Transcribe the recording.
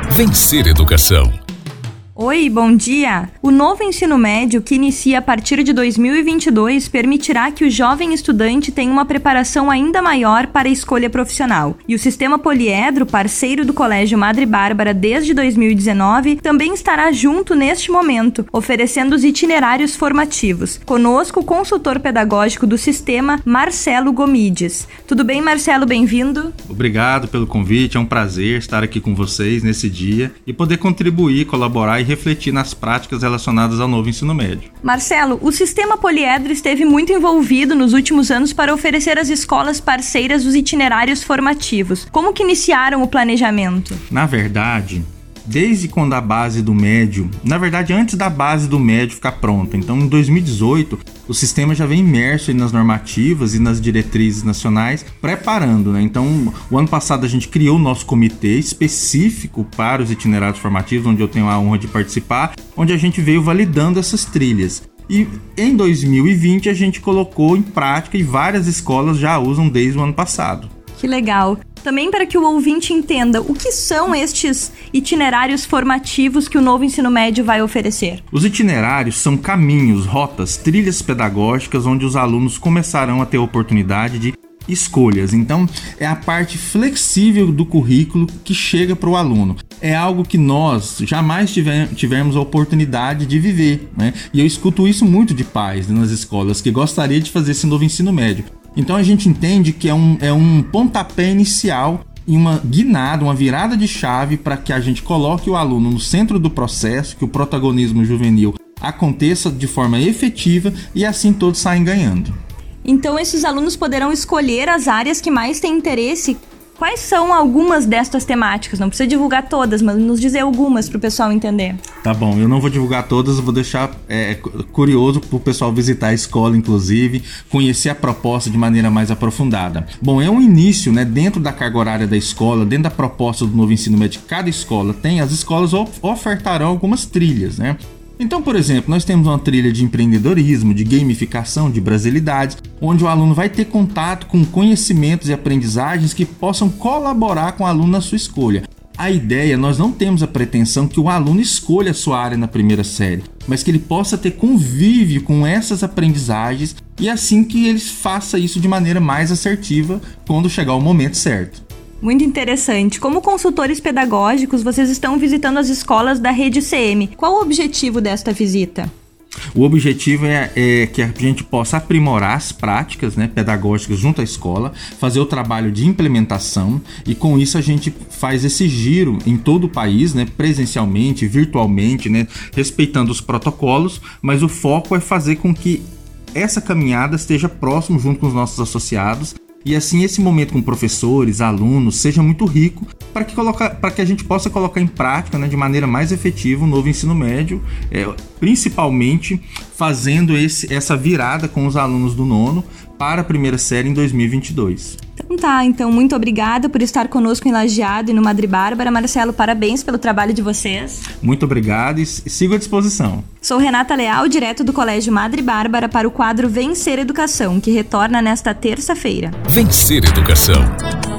Vencer Educação. Oi, bom dia! O novo ensino médio, que inicia a partir de 2022, permitirá que o jovem estudante tenha uma preparação ainda maior para a escolha profissional. E o Sistema Poliedro, parceiro do Colégio Madre Bárbara desde 2019, também estará junto neste momento, oferecendo os itinerários formativos. Conosco, o consultor pedagógico do sistema, Marcelo Gomides. Tudo bem, Marcelo? Bem-vindo. Obrigado pelo convite, é um prazer estar aqui com vocês nesse dia e poder contribuir, colaborar e refletir nas práticas relacionadas ao novo ensino médio. Marcelo, o Sistema Poliedro esteve muito envolvido nos últimos anos para oferecer às escolas parceiras os itinerários formativos. Como que iniciaram o planejamento? Na verdade, desde quando a base do médio, antes da base do médio ficar pronta. Então, em 2018, o sistema já vem imerso nas normativas e nas diretrizes nacionais, preparando, né? Então, o ano passado a gente criou o nosso comitê específico para os itinerários formativos, onde eu tenho a honra de participar, onde a gente veio validando essas trilhas. E em 2020 a gente colocou em prática e várias escolas já usam desde o ano passado. Que legal! Também para que o ouvinte entenda, o que são estes itinerários formativos que o novo ensino médio vai oferecer? Os itinerários são caminhos, rotas, trilhas pedagógicas onde os alunos começarão a ter a oportunidade de escolhas. Então, é a parte flexível do currículo que chega para o aluno. É algo que nós jamais tivemos a oportunidade de viver, né? E eu escuto isso muito de pais nas escolas que gostariam de fazer esse novo ensino médio. Então a gente entende que é um pontapé inicial e uma guinada, uma virada de chave para que a gente coloque o aluno no centro do processo, que o protagonismo juvenil aconteça de forma efetiva e assim todos saem ganhando. Então esses alunos poderão escolher as áreas que mais têm interesse. Quais são algumas destas temáticas? Não precisa divulgar todas, mas nos dizer algumas para o pessoal entender. Tá bom, eu não vou divulgar todas, eu vou deixar curioso para o pessoal visitar a escola, inclusive, conhecer a proposta de maneira mais aprofundada. Bom, é um início, né, dentro da carga horária da escola, dentro da proposta do novo ensino médio, cada escola tem, as escolas ofertarão algumas trilhas, né? Então, por exemplo, nós temos uma trilha de empreendedorismo, de gamificação, de brasilidades, onde o aluno vai ter contato com conhecimentos e aprendizagens que possam colaborar com o aluno na sua escolha. A ideia, nós não temos a pretensão que o aluno escolha a sua área na primeira série, mas que ele possa ter convívio com essas aprendizagens e assim que ele faça isso de maneira mais assertiva quando chegar o momento certo. Muito interessante. Como consultores pedagógicos, vocês estão visitando as escolas da Rede CM. Qual o objetivo desta visita? O objetivo é que a gente possa aprimorar as práticas, né, pedagógicas junto à escola, fazer o trabalho de implementação e com isso a gente faz esse giro em todo o país, né, presencialmente, virtualmente, né, respeitando os protocolos, mas o foco é fazer com que essa caminhada esteja próximo junto com os nossos associados. E assim esse momento com professores, alunos, seja muito rico para que a gente possa colocar em prática, né, de maneira mais efetiva o novo ensino médio, principalmente fazendo essa virada com os alunos do nono para a primeira série em 2022. Então muito obrigada por estar conosco em Lajeado e no Madre Bárbara. Marcelo, parabéns pelo trabalho de vocês. Muito obrigado e sigo à disposição. Sou Renata Leal, direto do Colégio Madre Bárbara para o quadro Vencer Educação, que retorna nesta terça-feira. Vencer Educação.